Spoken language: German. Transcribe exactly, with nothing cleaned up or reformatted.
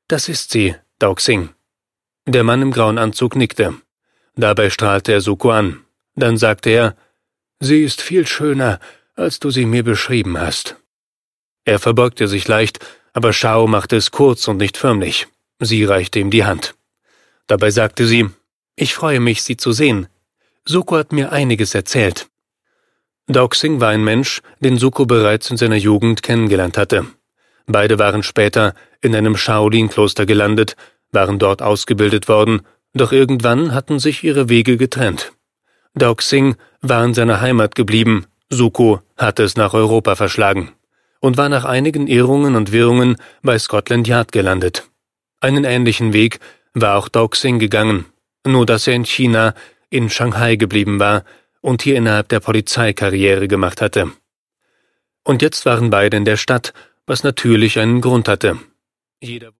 »Das ist sie, Daok Singh.« Der Mann im grauen Anzug nickte. Dabei strahlte er Suko an. Dann sagte er, »Sie ist viel schöner, als du sie mir beschrieben hast.« Er verbeugte sich leicht, aber Shao machte es kurz und nicht förmlich. Sie reichte ihm die Hand. Dabei sagte sie, »Ich freue mich, Sie zu sehen. Suko hat mir einiges erzählt.« Daok Singh war ein Mensch, den Suko bereits in seiner Jugend kennengelernt hatte. Beide waren später in einem Shaolin-Kloster gelandet, waren dort ausgebildet worden, doch irgendwann hatten sich ihre Wege getrennt. Daok Singh war in seiner Heimat geblieben, Suko hatte es nach Europa verschlagen und war nach einigen Irrungen und Wirrungen bei Scotland Yard gelandet. Einen ähnlichen Weg war auch Daok Singh gegangen, nur dass er in China, in Shanghai geblieben war und hier innerhalb der Polizei Karriere gemacht hatte. Und jetzt waren beide in der Stadt, was natürlich einen Grund hatte. Jeder